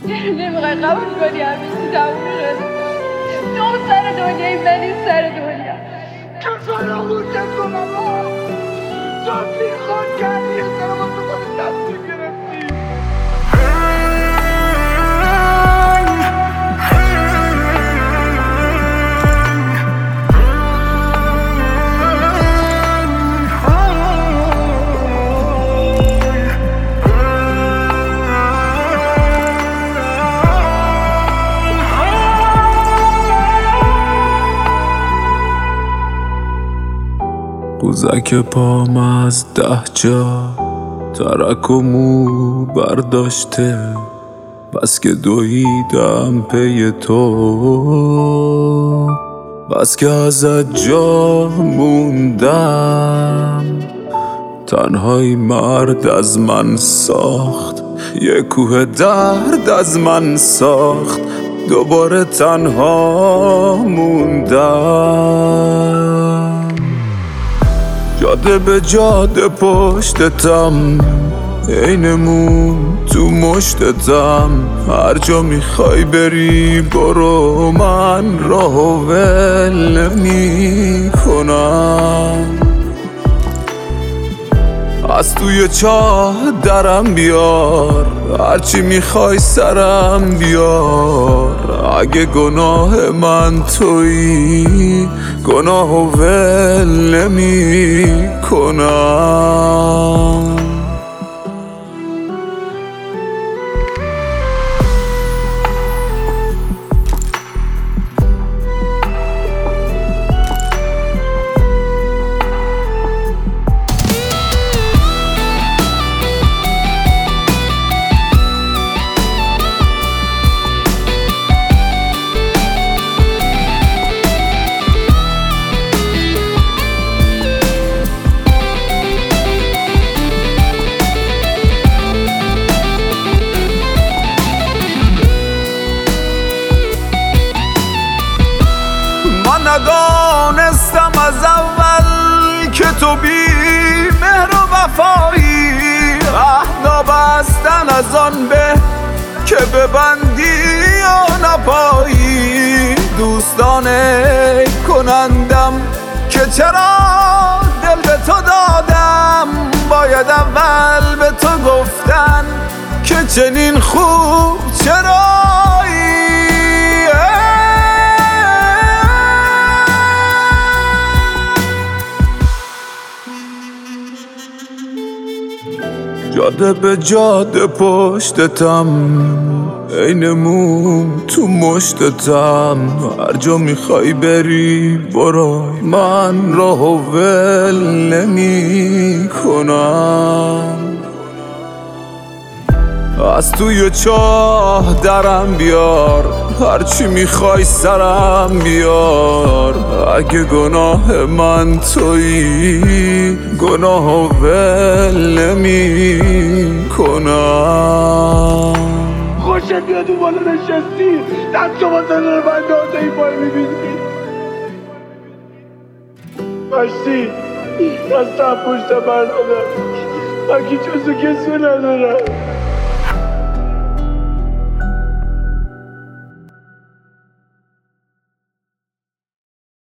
نمیخوای قبول کنی همین چی تموم شده. تو سر دنیایی من این سر دنیا. کسای را بودن کنم تو بی خود کردی یه سر ما تو خود تصمیم گرفتی. قوزک پام از 10 جا ترک و مو برداشته، بس که دویدم پی تو، بس که ازت جا موندم. تنهایی مرد از من ساخت، یه کوه درد از من ساخت، دوباره تنها موندم. جاده به جاده پشتتم، عین موم تو مشتتم. هر جا میخوای بری برو، من راهو ول نمی‌کنم. از توی چاه درم بیار، هرچی میخوای سرم بیار. اگه گناه من تویی گناهو ول نمی‌کنم. من ندانستم از اول که تو بی مهر و وفایی. عهدا بستن از آن به که ببندی یا نپایی. دوستانه کنندم که چرا دل به تو دادم. باید اول به تو گفتن که چنین خوب چرایی. جاده به جاده پشتتم، عین موم تو مشتتم. هر جا میخوای بری برو، من راهو ول نمی‌کنم. از توی چاه درم بیار، هرچی میخوای سرم بیار. اگه گناه من تویی گناهو ول نمی‌کنم. خوشت میاد اون بالا نشستی دستو با زنه رو بنده این پای میبینی مشتی دستم پشت برنامه من که جزو کسی ندارم.